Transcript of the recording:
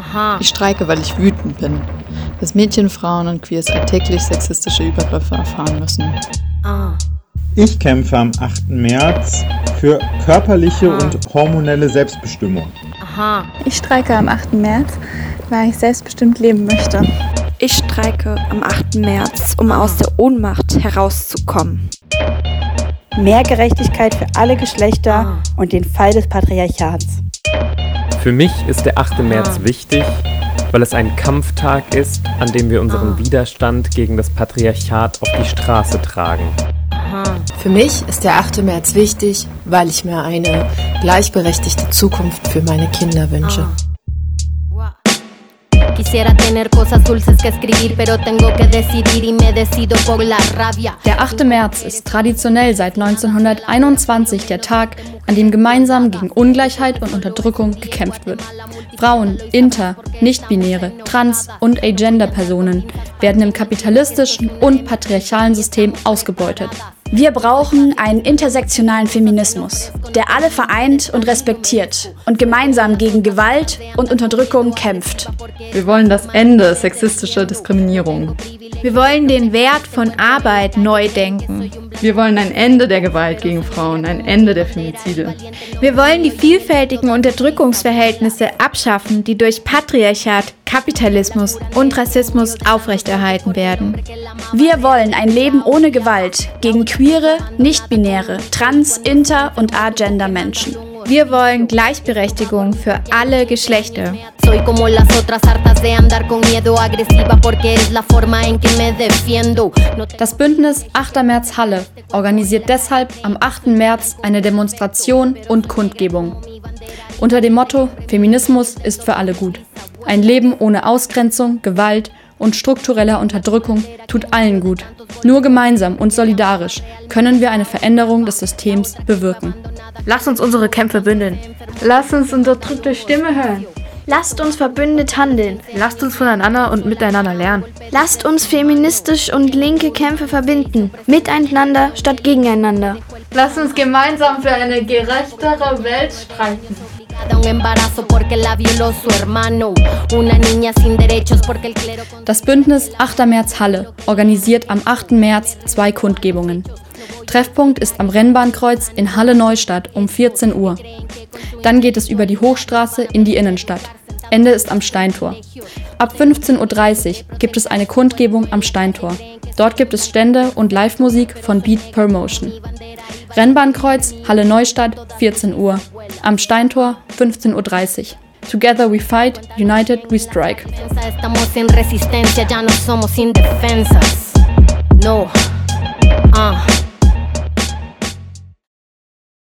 Ich streike, weil ich wütend bin, dass Mädchen, Frauen und Queers alltäglich sexistische Übergriffe erfahren müssen. Ich kämpfe am 8. März für körperliche und hormonelle Selbstbestimmung. Ich streike am 8. März, weil ich selbstbestimmt leben möchte. Ich streike am 8. März, um aus der Ohnmacht herauszukommen. Mehr Gerechtigkeit für alle Geschlechter und den Fall des Patriarchats. Für mich ist der 8. März wichtig, weil es ein Kampftag ist, an dem wir unseren Widerstand gegen das Patriarchat auf die Straße tragen. Für mich ist der 8. März wichtig, weil ich mir eine gleichberechtigte Zukunft für meine Kinder wünsche. Der 8. März ist traditionell seit 1921 der Tag, an dem gemeinsam gegen Ungleichheit und Unterdrückung gekämpft wird. Frauen, Inter-, Nicht-binäre, Trans- und Agender-Personen werden im kapitalistischen und patriarchalen System ausgebeutet. Wir brauchen einen intersektionalen Feminismus, der alle vereint und respektiert und gemeinsam gegen Gewalt und Unterdrückung kämpft. Wir wollen das Ende sexistischer Diskriminierung. Wir wollen den Wert von Arbeit neu denken. Wir wollen ein Ende der Gewalt gegen Frauen, ein Ende der Femizide. Wir wollen die vielfältigen Unterdrückungsverhältnisse abschaffen, die durch Patriarchat, Kapitalismus und Rassismus aufrechterhalten werden. Wir wollen ein Leben ohne Gewalt gegen queere, nicht-binäre, trans-, inter- und agender-Menschen. Wir wollen Gleichberechtigung für alle Geschlechter. Das Bündnis 8. März Halle organisiert deshalb am 8. März eine Demonstration und Kundgebung. Unter dem Motto Feminismus ist für alle gut. Ein Leben ohne Ausgrenzung, Gewalt und struktureller Unterdrückung tut allen gut. Nur gemeinsam und solidarisch können wir eine Veränderung des Systems bewirken. Lasst uns unsere Kämpfe bündeln. Lasst uns unterdrückte Stimme hören. Lasst uns verbündet handeln. Lasst uns voneinander und miteinander lernen. Lasst uns feministisch und linke Kämpfe verbinden. Miteinander statt gegeneinander. Lasst uns gemeinsam für eine gerechtere Welt streiten. Das Bündnis 8. März Halle organisiert am 8. März 2 Kundgebungen. Treffpunkt ist am Rennbahnkreuz in Halle-Neustadt um 14 Uhr. Dann geht es über die Hochstraße in die Innenstadt. Ende ist am Steintor. Ab 15:30 Uhr gibt es eine Kundgebung am Steintor. Dort gibt es Stände und Live-Musik von Beat Per Motion. Rennbahnkreuz, Halle-Neustadt, 14 Uhr. Am Steintor, 15:30 Uhr. Together we fight, united we strike. Estamos en resistencia, ya no somos indefensas. No.